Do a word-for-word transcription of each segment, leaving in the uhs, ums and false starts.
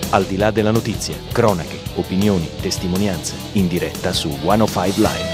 Al di là della notizia, cronache, opinioni, testimonianze, in diretta su centocinque Live.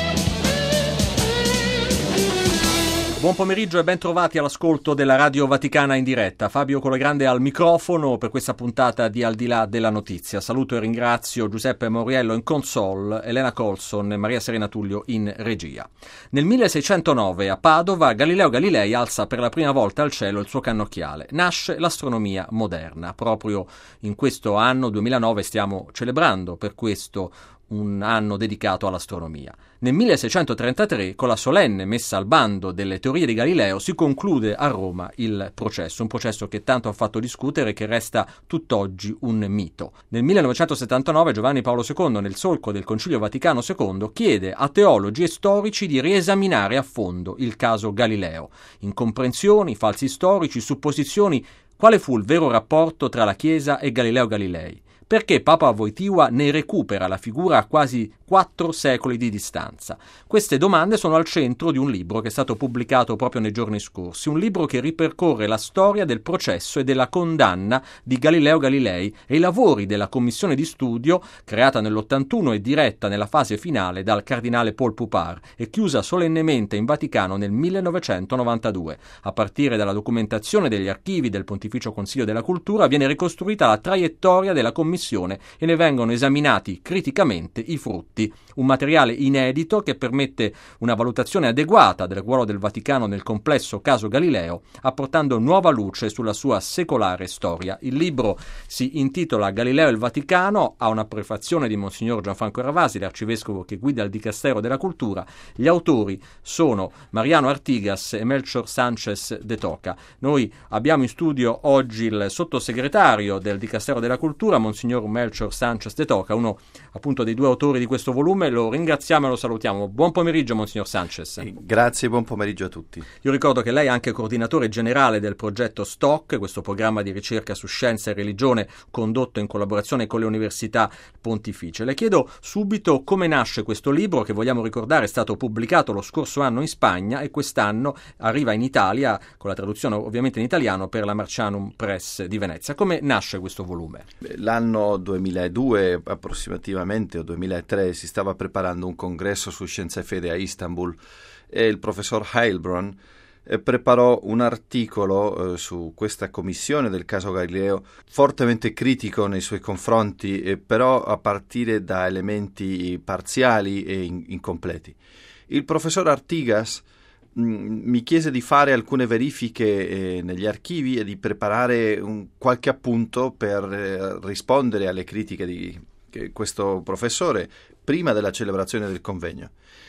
Buon pomeriggio e ben trovati all'ascolto della Radio Vaticana in diretta. Fabio Colagrande al microfono per questa puntata di Al di là della notizia. Saluto e ringrazio Giuseppe Mauriello in console, Elena Colson e Maria Serena Tullio in regia. Nel milleseicentonove a Padova Galileo Galilei alza per la prima volta al cielo il suo cannocchiale. Nasce l'astronomia moderna. Proprio in questo anno duemilanove stiamo celebrando per questo un anno dedicato all'astronomia. Nel milleseicentotrentatré, con la solenne messa al bando delle teorie di Galileo, si conclude a Roma il processo, un processo che tanto ha fatto discutere e che resta tutt'oggi un mito. Nel millenovecentosettantanove Giovanni Paolo secondo, nel solco del Concilio Vaticano secondo, chiede a teologi e storici di riesaminare a fondo il caso Galileo. Incomprensioni, falsi storici, supposizioni. Quale fu il vero rapporto tra la Chiesa e Galileo Galilei? Perché Papa Wojtyła ne recupera la figura a quasi quattro secoli di distanza? Queste domande sono al centro di un libro che è stato pubblicato proprio nei giorni scorsi, un libro che ripercorre la storia del processo e della condanna di Galileo Galilei e i lavori della commissione di studio creata nell'ottantuno e diretta nella fase finale dal cardinale Paul Poupart e chiusa solennemente in Vaticano nel millenovecentonovantadue. A partire dalla documentazione degli archivi del Pontificio Consiglio della Cultura viene ricostruita la traiettoria della commissione e ne vengono esaminati criticamente i frutti. Un materiale inedito che permette una valutazione adeguata del ruolo del Vaticano nel complesso caso Galileo, apportando nuova luce sulla sua secolare storia. Il libro si intitola Galileo e il Vaticano, ha una prefazione di Monsignor Gianfranco Ravasi, l'arcivescovo che guida il Dicastero della Cultura. Gli autori sono Mariano Artigas e Melchor Sánchez de Toca. Noi abbiamo in studio oggi il sottosegretario del Dicastero della Cultura, Monsignor Melchor Sánchez de Toca, uno appunto dei due autori di questo volume. Lo ringraziamo e lo salutiamo. Buon pomeriggio, Monsignor Sánchez. Grazie, buon pomeriggio a tutti. Io ricordo che lei è anche coordinatore generale del progetto STOC, questo programma di ricerca su scienza e religione condotto in collaborazione con le università pontificie. Le chiedo subito come nasce questo libro che, vogliamo ricordare, è stato pubblicato lo scorso anno in Spagna e quest'anno arriva in Italia, con la traduzione ovviamente in italiano, per la Marcianum Press di Venezia. Come nasce questo volume? L'anno duemiladue approssimativamente, o duemilatré, si stava preparando un congresso su scienza e fede a Istanbul e il professor Heilbronn eh, preparò un articolo eh, su questa commissione del caso Galileo fortemente critico nei suoi confronti, eh, però a partire da elementi parziali e in- incompleti. Il professor Artigas mh, mi chiese di fare alcune verifiche eh, negli archivi e di preparare un, qualche appunto per eh, rispondere alle critiche di questo professore prima della celebrazione del convegno.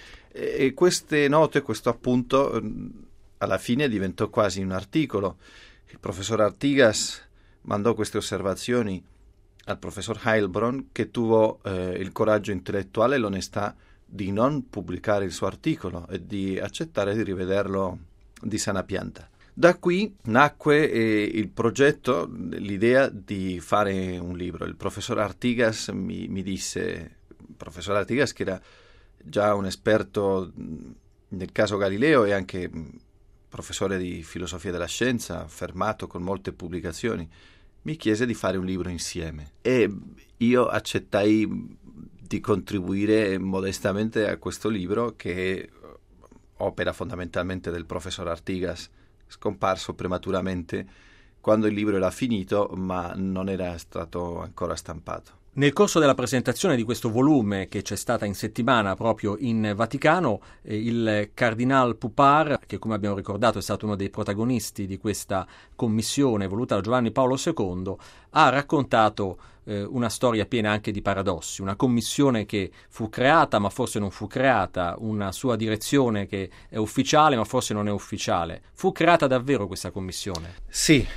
E queste note, questo appunto, alla fine diventò quasi un articolo. Il professor Artigas mandò queste osservazioni al professor Heilbronn, che tuvo eh, il coraggio intellettuale e l'onestà di non pubblicare il suo articolo e di accettare di rivederlo di sana pianta. Da qui nacque eh, il progetto, l'idea di fare un libro. Il professor Artigas mi, mi disse, il professor Artigas, che era già un esperto nel caso Galileo e anche professore di filosofia della scienza, affermato con molte pubblicazioni, mi chiese di fare un libro insieme. E io accettai di contribuire modestamente a questo libro, che è opera fondamentalmente del professor Artigas, scomparso prematuramente quando il libro era finito, ma non era stato ancora stampato. Nel corso della presentazione di questo volume, che c'è stata in settimana proprio in Vaticano, eh, il Cardinal Poupart, che come abbiamo ricordato è stato uno dei protagonisti di questa commissione voluta da Giovanni Paolo secondo, ha raccontato eh, una storia piena anche di paradossi, una commissione che fu creata ma forse non fu creata, una sua direzione che è ufficiale ma forse non è ufficiale. Fu creata davvero questa commissione? Sì,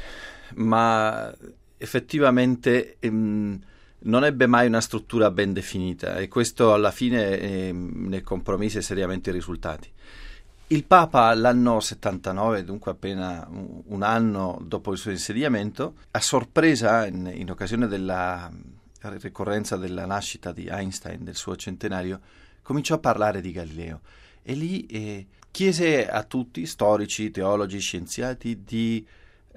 ma effettivamente ehm, non ebbe mai una struttura ben definita e questo alla fine eh, ne compromise seriamente i risultati. Il Papa l'anno settantanove, dunque appena un, un anno dopo il suo insediamento, a sorpresa in, in occasione della ricorrenza della nascita di Einstein, del suo centenario, cominciò a parlare di Galileo e lì eh, chiese a tutti, storici, teologi, scienziati, di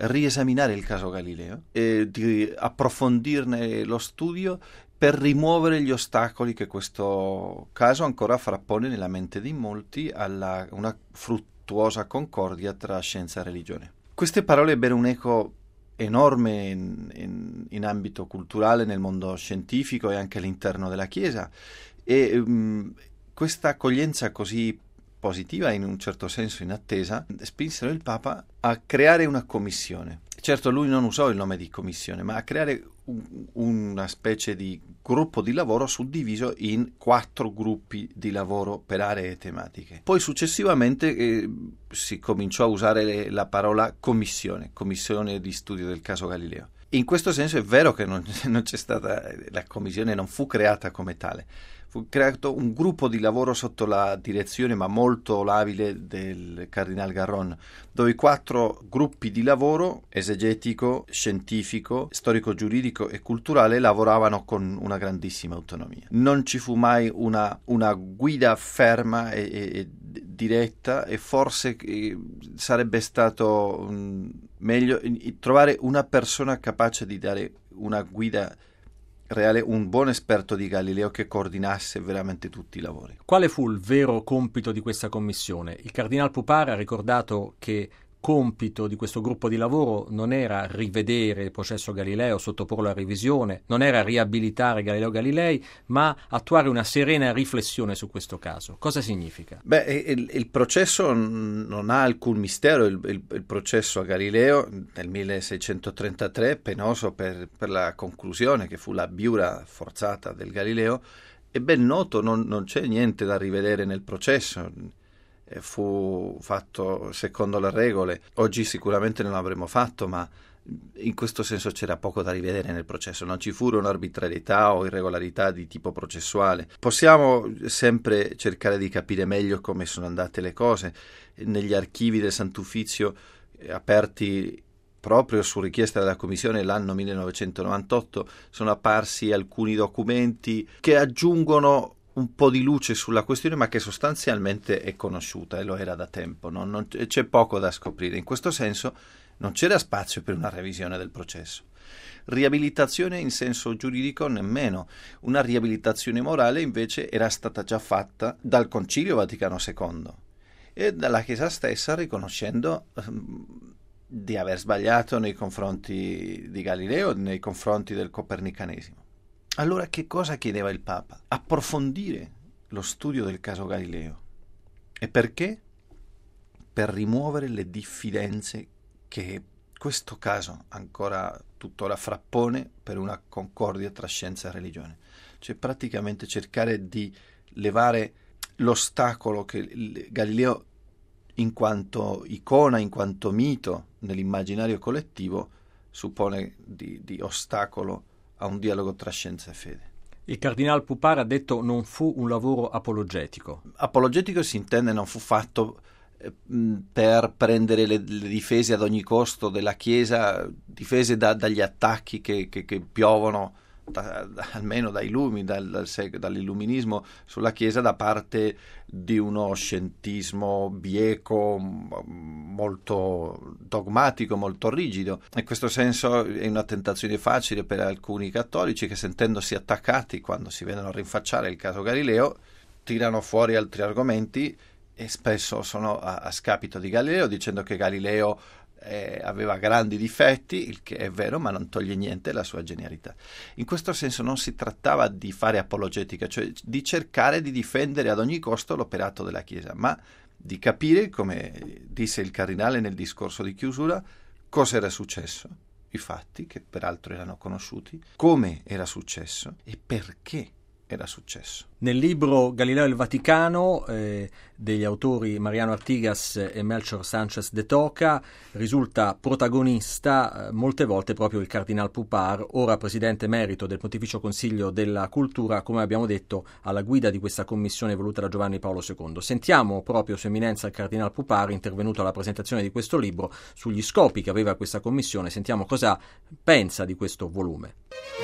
riesaminare il caso Galileo e di approfondirne lo studio per rimuovere gli ostacoli che questo caso ancora frappone nella mente di molti alla una fruttuosa concordia tra scienza e religione. Queste parole ebbero un eco enorme in, in, in ambito culturale, nel mondo scientifico e anche all'interno della Chiesa, e um, questa accoglienza così positiva, in un certo senso inattesa, spinsero il Papa a creare una commissione. Certo, lui non usò il nome di commissione, ma a creare un, una specie di gruppo di lavoro suddiviso in quattro gruppi di lavoro per aree tematiche. Poi successivamente eh, si cominciò a usare le, la parola commissione, commissione di studio del caso Galileo. In questo senso è vero che non, non c'è stata, la commissione non fu creata come tale. Fu creato un gruppo di lavoro sotto la direzione, ma molto labile, del Cardinal Garron, dove i quattro gruppi di lavoro, esegetico, scientifico, storico-giuridico e culturale, lavoravano con una grandissima autonomia. Non ci fu mai una, una guida ferma e, e, e diretta, e forse eh, sarebbe stato um, meglio in, trovare una persona capace di dare una guida reale, un buon esperto di Galileo che coordinasse veramente tutti i lavori. Quale fu il vero compito di questa commissione? Il Cardinal Pupar ha ricordato che compito di questo gruppo di lavoro non era rivedere il processo Galileo, sottoporlo a revisione, non era riabilitare Galileo Galilei, ma attuare una serena riflessione su questo caso. Cosa significa? Beh, il, il processo non ha alcun mistero. Il, il, il processo a Galileo nel milleseicentotrentatré, penoso per, per la conclusione, che fu la biura forzata del Galileo, è ben noto, non, non c'è niente da rivedere nel processo. Fu fatto secondo le regole. Oggi sicuramente non l'avremmo fatto, ma in questo senso c'era poco da rivedere nel processo. Non ci furono arbitrarietà o irregolarità di tipo processuale. Possiamo sempre cercare di capire meglio come sono andate le cose. Negli archivi del Sant'Uffizio, eh, aperti proprio su richiesta della Commissione l'anno millenovecentonovantotto, sono apparsi alcuni documenti che aggiungono un po' di luce sulla questione, ma che sostanzialmente è conosciuta e lo era da tempo. Non, non, c'è poco da scoprire. In questo senso non c'era spazio per una revisione del processo. Riabilitazione in senso giuridico nemmeno. Una riabilitazione morale invece era stata già fatta dal Concilio Vaticano secondo e dalla Chiesa stessa, riconoscendo ehm, di aver sbagliato nei confronti di Galileo, nei confronti del copernicanesimo. Allora che cosa chiedeva il Papa? Approfondire lo studio del caso Galileo. E perché? Per rimuovere le diffidenze che questo caso ancora tuttora frappone per una concordia tra scienza e religione. Cioè praticamente cercare di levare l'ostacolo che Galileo, in quanto icona, in quanto mito nell'immaginario collettivo, suppone di, di ostacolo a un dialogo tra scienza e fede. Il Cardinal Pupar ha detto non fu un lavoro apologetico. Apologetico si intende non fu fatto eh, per prendere le, le difese ad ogni costo della Chiesa, difese da, dagli attacchi che, che, che piovono da, da, almeno dai lumi, dal, dal, dall'illuminismo sulla Chiesa, da parte di uno scientismo bieco, molto dogmatico, molto rigido. In questo senso è una tentazione facile per alcuni cattolici che, sentendosi attaccati quando si vedono rinfacciare il caso Galileo, tirano fuori altri argomenti e spesso sono a, a scapito di Galileo, dicendo che Galileo Eh, aveva grandi difetti, il che è vero, ma non toglie niente alla sua genialità. In questo senso non si trattava di fare apologetica, cioè di cercare di difendere ad ogni costo l'operato della Chiesa, ma di capire, come disse il cardinale nel discorso di chiusura, cosa era successo, i fatti, che peraltro erano conosciuti, come era successo e perché era successo. Nel libro Galileo e il Vaticano eh, degli autori Mariano Artigas e Melchor Sanchez de Toca risulta protagonista eh, molte volte proprio il Cardinal Pupar, ora presidente emerito del Pontificio Consiglio della Cultura, come abbiamo detto, alla guida di questa commissione voluta da Giovanni Paolo secondo. Sentiamo proprio Sua Eminenza il Cardinal Pupar, intervenuto alla presentazione di questo libro, sugli scopi che aveva questa commissione. Sentiamo cosa pensa di questo volume.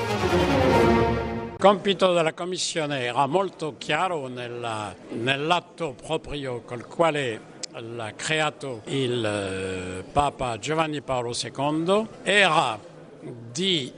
Il compito della Commissione era molto chiaro nella, nell'atto proprio col quale l'ha creato il eh, Papa Giovanni Paolo secondo era di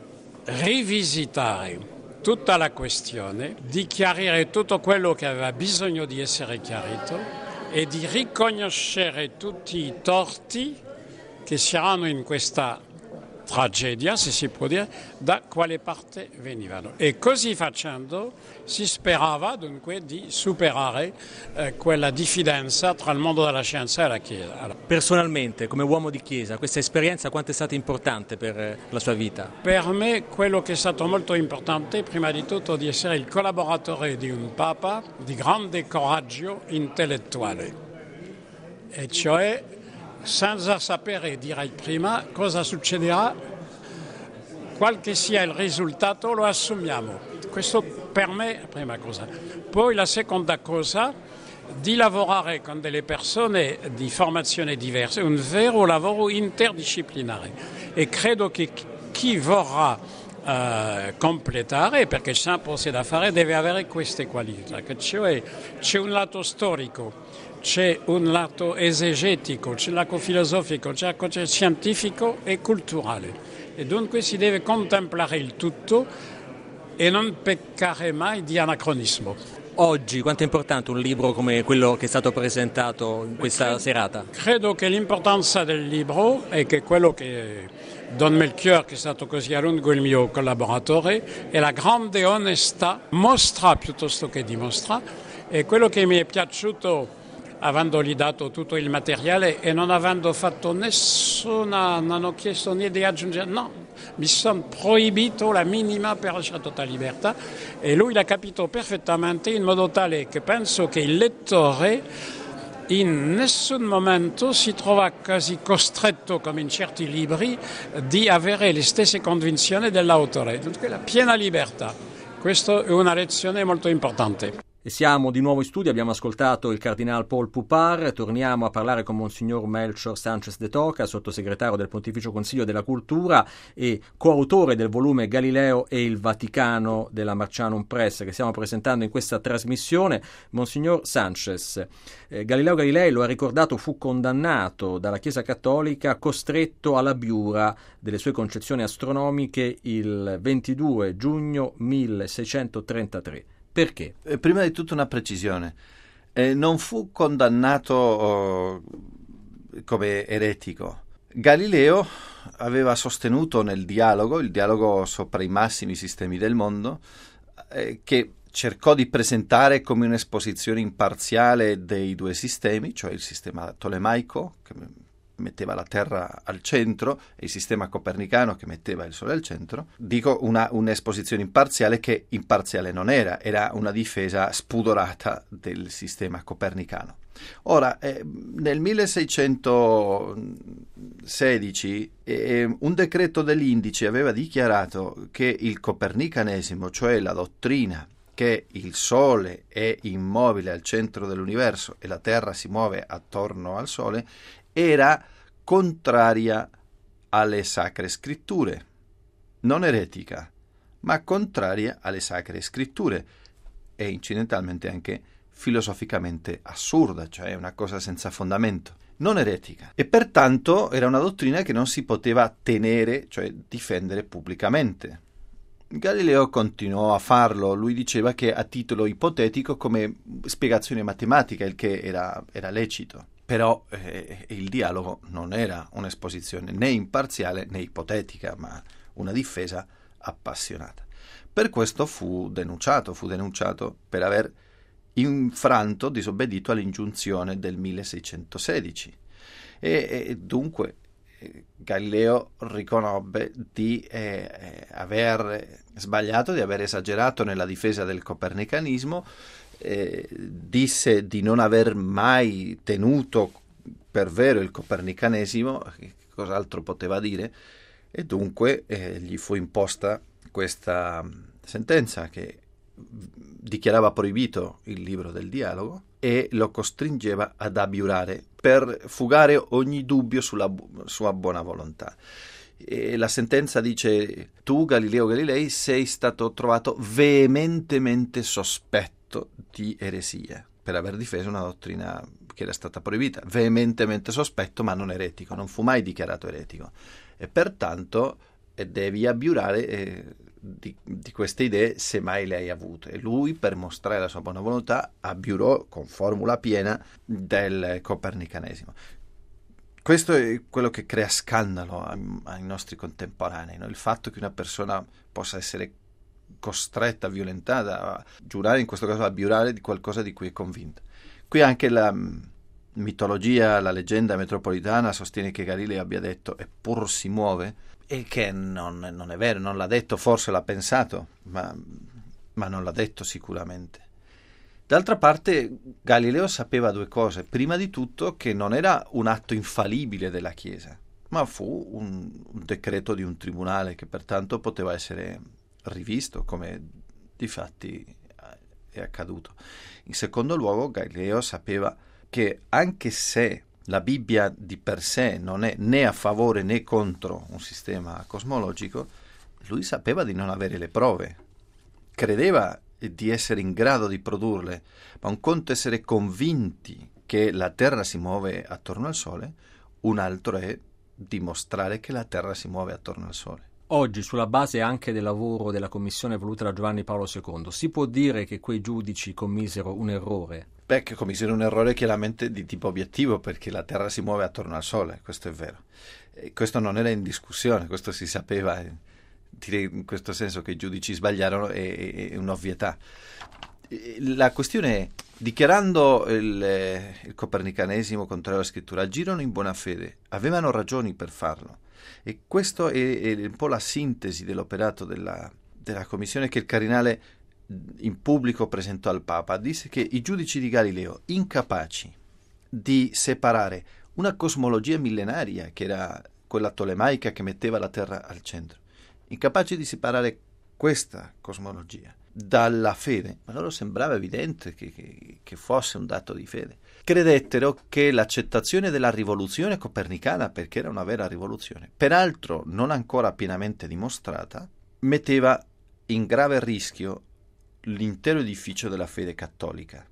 rivisitare tutta la questione, di chiarire tutto quello che aveva bisogno di essere chiarito e di riconoscere tutti i torti che c'erano in questa tragedia, se si può dire, da quale parte venivano. E così facendo si sperava dunque di superare eh, quella diffidenza tra il mondo della scienza e la Chiesa. Personalmente, come uomo di Chiesa, questa esperienza quanto è stata importante per eh, la sua vita? Per me quello che è stato molto importante, prima di tutto, di essere il collaboratore di un Papa di grande coraggio intellettuale, e cioè senza sapere, direi prima, cosa succederà, qual che sia il risultato lo assumiamo. Questo per me è la prima cosa. Poi la seconda cosa, di lavorare con delle persone di formazione diverse, un vero lavoro interdisciplinare, e credo che chi vorrà uh, completare, perché il semplice da fare, deve avere queste qualità, cioè c'è un lato storico, c'è un lato esegetico, c'è un lato filosofico, c'è un lato scientifico e culturale. E dunque si deve contemplare il tutto e non peccare mai di anacronismo. Oggi quanto è importante un libro come quello che è stato presentato in questa credo, serata? Credo che l'importanza del libro è che quello che Don Melchior, che è stato così a lungo il mio collaboratore, è la grande onestà, mostra piuttosto che dimostra, e quello che mi è piaciuto, avendogli dato tutto il materiale e non avendo fatto nessuna, non ho chiesto né di aggiungere, no, mi sono proibito la minima per lasciare totale libertà, e lui l'ha capito perfettamente, in modo tale che penso che il lettore in nessun momento si trova quasi costretto, come in certi libri, di avere le stesse convinzioni dell'autore. Dunque la piena libertà, questa è una lezione molto importante. E siamo di nuovo in studio, abbiamo ascoltato il cardinal Paul Poupart, torniamo a parlare con Monsignor Melchor Sánchez de Toca, sottosegretario del Pontificio Consiglio della Cultura e coautore del volume Galileo e il Vaticano della Marcianum Press che stiamo presentando in questa trasmissione. Monsignor Sánchez, eh, Galileo Galilei, lo ha ricordato, fu condannato dalla Chiesa Cattolica, costretto alla biura delle sue concezioni astronomiche il ventidue giugno milleseicentotrentatré. Perché? Eh, prima di tutto una precisione. Eh, non fu condannato oh, come eretico. Galileo aveva sostenuto nel dialogo, il dialogo sopra i massimi sistemi del mondo, eh, che cercò di presentare come un'esposizione imparziale dei due sistemi, cioè il sistema tolemaico, che metteva la Terra al centro, e il sistema copernicano che metteva il Sole al centro. Dico una, un'esposizione imparziale che imparziale non era, era una difesa spudorata del sistema copernicano. Ora, eh, nel milleseicentosedici eh, un decreto dell'Indice aveva dichiarato che il copernicanesimo, cioè la dottrina che il Sole è immobile al centro dell'universo e la Terra si muove attorno al Sole, era contraria alle sacre scritture, non eretica, ma contraria alle sacre scritture, e incidentalmente anche filosoficamente assurda, cioè una cosa senza fondamento, non eretica. E pertanto era una dottrina che non si poteva tenere, cioè difendere pubblicamente. Galileo continuò a farlo, lui diceva che a titolo ipotetico, come spiegazione matematica, il che era, era lecito. Però eh, il dialogo non era un'esposizione né imparziale né ipotetica, ma una difesa appassionata. Per questo fu denunciato, fu denunciato per aver infranto, disobbedito all'ingiunzione del milleseicentosedici. E, e dunque eh, Galileo riconobbe di eh, aver sbagliato, di aver esagerato nella difesa del copernicanismo. Eh, disse di non aver mai tenuto per vero il copernicanesimo, che cos'altro poteva dire, e dunque eh, gli fu imposta questa sentenza che dichiarava proibito il libro del dialogo e lo costringeva ad abiurare per fugare ogni dubbio sulla sua buona volontà. E la sentenza dice: tu, Galileo Galilei, sei stato trovato veementemente sospetto di eresia per aver difeso una dottrina che era stata proibita, veementemente sospetto ma non eretico, non fu mai dichiarato eretico, e pertanto eh, devi abbiurare eh, di, di queste idee se mai le hai avute. E lui, per mostrare la sua buona volontà, abbiurò con formula piena del copernicanesimo. Questo è quello che crea scandalo ai, ai nostri contemporanei, no? Il fatto che una persona possa essere costretta, violentata a giurare, in questo caso a abbiurare di qualcosa di cui è convinta. Qui anche la mitologia, la leggenda metropolitana sostiene che Galileo abbia detto eppur si muove, e che non, non è vero, non l'ha detto, forse l'ha pensato, ma, ma non l'ha detto sicuramente. D'altra parte Galileo sapeva due cose: prima di tutto che non era un atto infallibile della Chiesa, ma fu un, un decreto di un tribunale che pertanto poteva essere rivisto, come difatti è accaduto. In secondo luogo, Galileo sapeva che anche se la Bibbia di per sé non è né a favore né contro un sistema cosmologico, lui sapeva di non avere le prove, credeva di essere in grado di produrle, ma un conto è essere convinti che la Terra si muove attorno al Sole, un altro è dimostrare che la Terra si muove attorno al Sole. Oggi, sulla base anche del lavoro della commissione voluta da Giovanni Paolo secondo, si può dire che quei giudici commisero un errore? Beh, che commisero un errore chiaramente di tipo obiettivo, perché la Terra si muove attorno al Sole, questo è vero. E questo non era in discussione, questo si sapeva. Direi in questo senso che i giudici sbagliarono è, è un'ovvietà. La questione è, dichiarando il, il copernicanesimo contrario alla scrittura, agirono in buona fede, avevano ragioni per farlo. E questo è, è un po' la sintesi dell'operato della, della commissione che il cardinale in pubblico presentò al Papa. Disse che i giudici di Galileo, incapaci di separare una cosmologia millenaria, che era quella tolemaica che metteva la Terra al centro, incapaci di separare questa cosmologia dalla fede, ma loro sembrava evidente che, che, che fosse un dato di fede, credettero che l'accettazione della rivoluzione copernicana, perché era una vera rivoluzione, peraltro non ancora pienamente dimostrata, metteva in grave rischio l'intero edificio della fede cattolica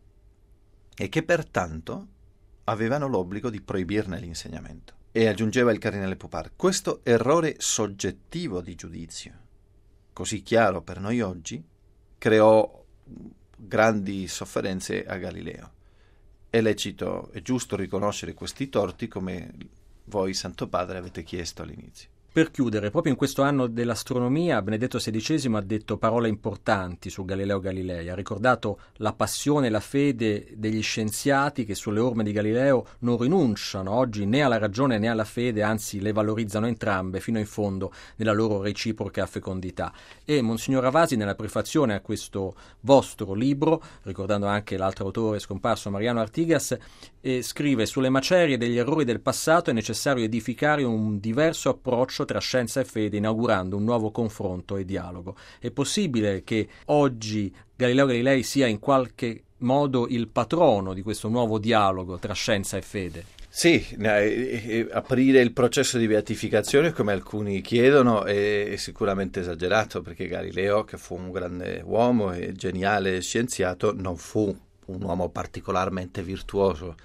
e che pertanto avevano l'obbligo di proibirne l'insegnamento. E aggiungeva il cardinale Popar, questo errore soggettivo di giudizio, così chiaro per noi oggi, creò grandi sofferenze a Galileo. È lecito, è giusto riconoscere questi torti, come voi, Santo Padre, avete chiesto all'inizio. Per chiudere, proprio in questo anno dell'astronomia, Benedetto sedicesimo ha detto parole importanti su Galileo Galilei, ha ricordato la passione e la fede degli scienziati che sulle orme di Galileo non rinunciano oggi né alla ragione né alla fede, anzi le valorizzano entrambe fino in fondo nella loro reciproca fecondità. E Monsignor Ravasi, nella prefazione a questo vostro libro, ricordando anche l'altro autore scomparso Mariano Artigas, eh, scrive: sulle macerie degli errori del passato è necessario edificare un diverso approccio tra scienza e fede, inaugurando un nuovo confronto e dialogo. È possibile che oggi Galileo Galilei sia in qualche modo il patrono di questo nuovo dialogo tra scienza e fede? Sì, eh, aprire il processo di beatificazione, come alcuni chiedono, è, è sicuramente esagerato, perché Galileo, che fu un grande uomo e geniale scienziato, non fu un uomo particolarmente virtuoso.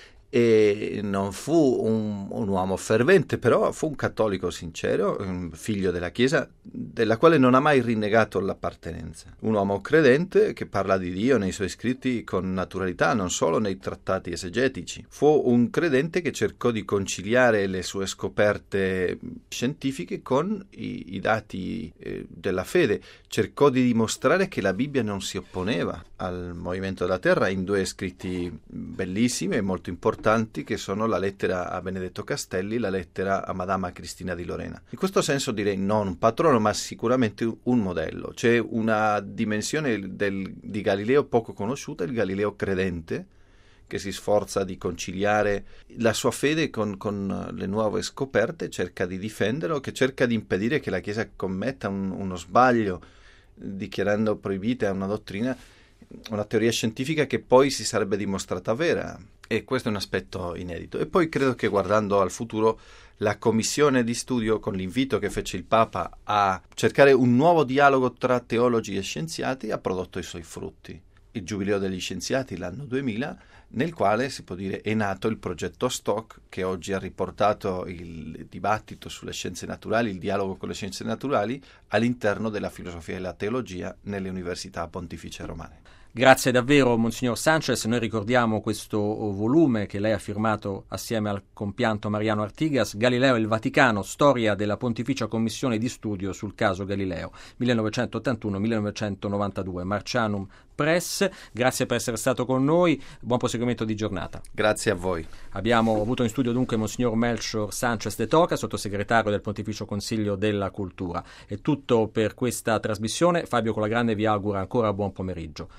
E non fu un, un uomo fervente, però fu un cattolico sincero, un figlio della Chiesa, della quale non ha mai rinnegato l'appartenenza. Un uomo credente che parla di Dio nei suoi scritti con naturalità, non solo nei trattati esegetici. Fu un credente che cercò di conciliare le sue scoperte scientifiche con i, i dati eh, della fede. Cercò di dimostrare che la Bibbia non si opponeva al movimento della Terra in due scritti bellissimi e molto importanti, che sono la lettera a Benedetto Castelli, la lettera a Madama Cristina di Lorena. In questo senso direi non un patrono, ma sicuramente un modello. C'è una dimensione del, di Galileo poco conosciuta, il Galileo credente, che si sforza di conciliare la sua fede con, con le nuove scoperte, cerca di difenderlo, che cerca di impedire che la Chiesa commetta un, uno sbaglio, dichiarando proibita una dottrina, una teoria scientifica che poi si sarebbe dimostrata vera. E questo è un aspetto inedito. E poi credo che, guardando al futuro, la commissione di studio, con l'invito che fece il Papa a cercare un nuovo dialogo tra teologi e scienziati, ha prodotto i suoi frutti. il Giubileo degli Scienziati, l'anno duemila, nel quale si può dire è nato il progetto Stock, che oggi ha riportato il dibattito sulle scienze naturali, il dialogo con le scienze naturali, all'interno della filosofia e della teologia nelle università pontificie romane. Grazie davvero, Monsignor Sanchez. Noi ricordiamo questo volume che lei ha firmato assieme al compianto Mariano Artigas, Galileo e il Vaticano, storia della Pontificia Commissione di Studio sul caso Galileo, millenovecentottantuno millenovecentonovantadue, Marcianum Press. Grazie per essere stato con noi, buon proseguimento di giornata. Grazie a voi. Abbiamo avuto in studio dunque Monsignor Melchior Sanchez de Toca, sottosegretario del Pontificio Consiglio della Cultura. È tutto per questa trasmissione. Fabio Colagrande vi augura ancora buon pomeriggio.